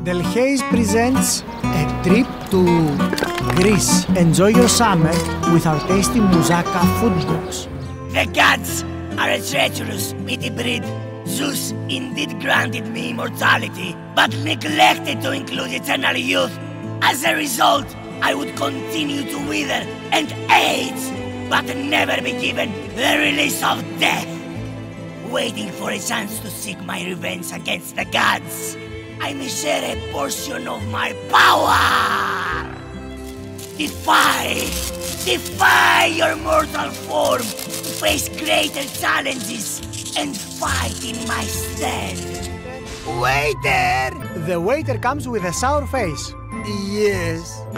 Delhaize presents a trip to Greece. Enjoy your summer with our tasty moussaka food box. The gods are a treacherous, witty breed. Zeus indeed granted me immortality, but neglected to include eternal youth. As a result, I would continue to wither and age, but never be given the release of death. Waiting for a chance to seek my revenge against the gods, I may share a portion of my power! Defy your mortal form to face greater challenges and fight in my stead. Waiter! The waiter comes with a sour face. Yes.